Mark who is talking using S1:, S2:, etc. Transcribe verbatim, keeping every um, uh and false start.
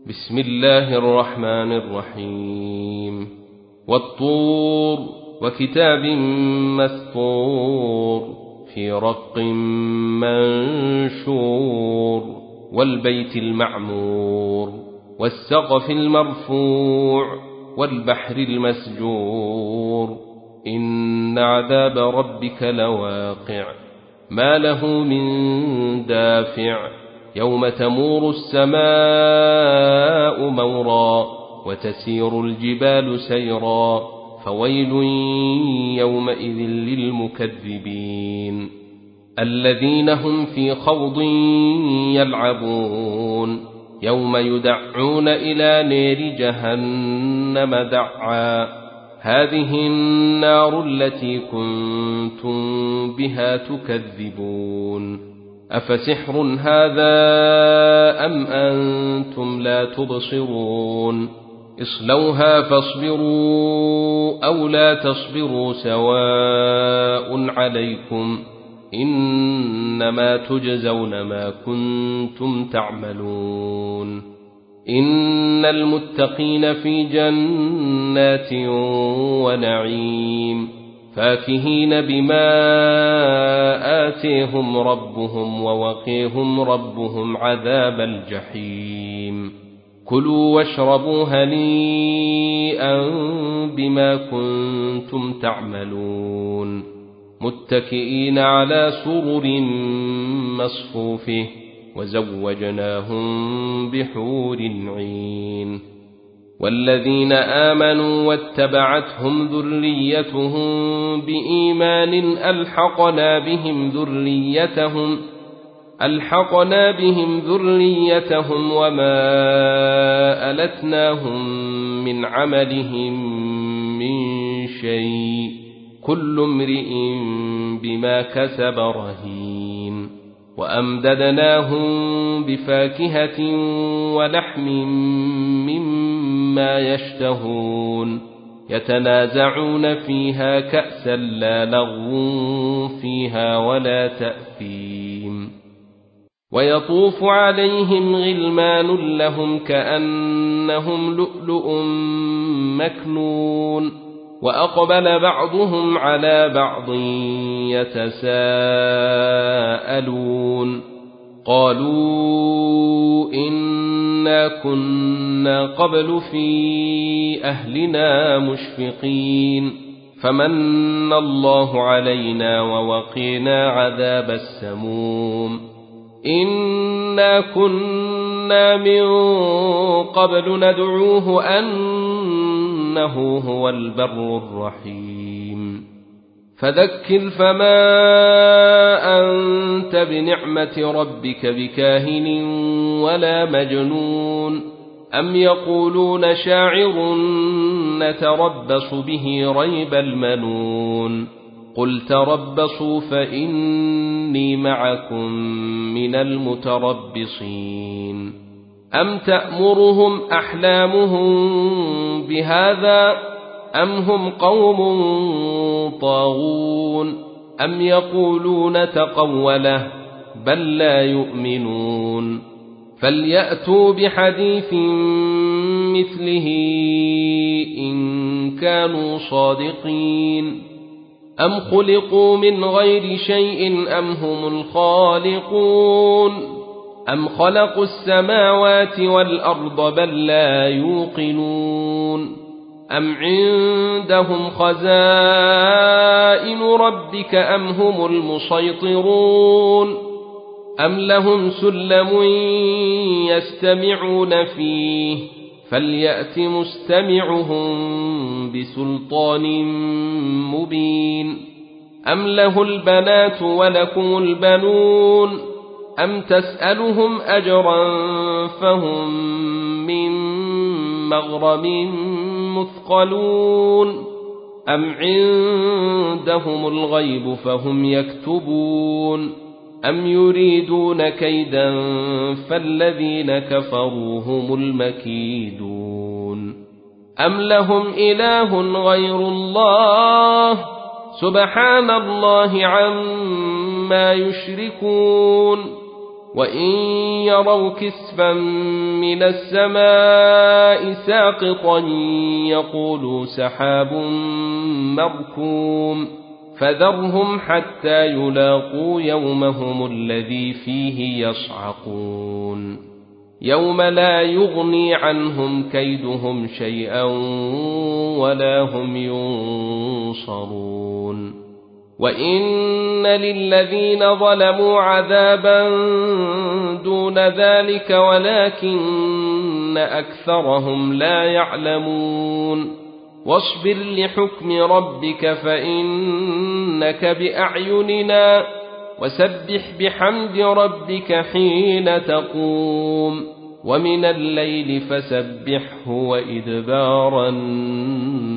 S1: بسم الله الرحمن الرحيم والطور وكتاب مسطور في رق منشور والبيت المعمور والسقف المرفوع والبحر المسجور إن عذاب ربك لواقع ما له من دافع يوم تمور السماء مورا وتسير الجبال سيرا فويل يومئذ للمكذبين الذين هم في خوض يلعبون يوم يدعون إلى نار جهنم دعا هذه النار التي كنتم بها تكذبون أفسحر هذا أم أنتم لا تبصرون اصلوها فاصبروا أو لا تصبروا سواء عليكم إنما تجزون ما كنتم تعملون إن المتقين في جنات ونعيم فاكهين بما آتيهم ربهم ووقيهم ربهم عذاب الجحيم كلوا واشربوا هنيئا بما كنتم تعملون متكئين على سرر مصفوفه وزوجناهم بحور عين والذين آمنوا واتبعتهم ذريتهم بإيمان ألحقنا بهم ذريتهم ألحقنا بهم ذريتهم وما ألتناهم من عملهم من شيء كل امرئ بما كسب رهين وأمددناهم بفاكهة ولحم مما يشتهون يتنازعون فيها كأسا لا لغو فيها ولا تأثيم ويطوف عليهم غلمان لهم كأنهم لؤلؤ مكنون وأقبل بعضهم على بعض يتساءلون قالوا إنا كنا قبل في أهلنا مشفقين فمن الله علينا ووقينا عذاب السموم إنا كنا من قبل ندعوه أنه هو البر الرحيم فذكر فما أنت بنعمة ربك بكاهن ولا مجنون أم يقولون شاعر نتربص به ريب المنون قل تربصوا فإني معكم من المتربصين أم تأمرهم أحلامهم بهذا أم هم قوم طاغون أم يقولون تقوله بل لا يؤمنون فليأتوا بحديث مثله إن كانوا صادقين أم خلقوا من غير شيء أم هم الخالقون أم خلقوا السماوات والأرض بل لا يوقنون أم عندهم خزائن ربك أم هم المسيطرون أم لهم سلم يستمعون فيه فليأت مستمعهم بسلطان مبين أم له البنات ولكم البنون أم تسألهم أجرا فهم من مغرم مثقلون أم عندهم الغيب فهم يكتبون أم يريدون كيدا فالذين كفروا هم المكيدون أم لهم إله غير الله سبحان الله عما يشركون وإن يروا كسفا من السماء ساقطا يقولوا سحاب مركوم فذرهم حتى يلاقوا يومهم الذي فيه يصعقون يوم لا يغني عنهم كيدهم شيئا ولا هم ينصرون وإن للذين ظلموا عذابا دون ذلك ولكن أكثرهم لا يعلمون واصبر لحكم ربك فإنك بأعيننا وسبح بحمد ربك حين تقوم ومن الليل فسبحه وإدبار النجوم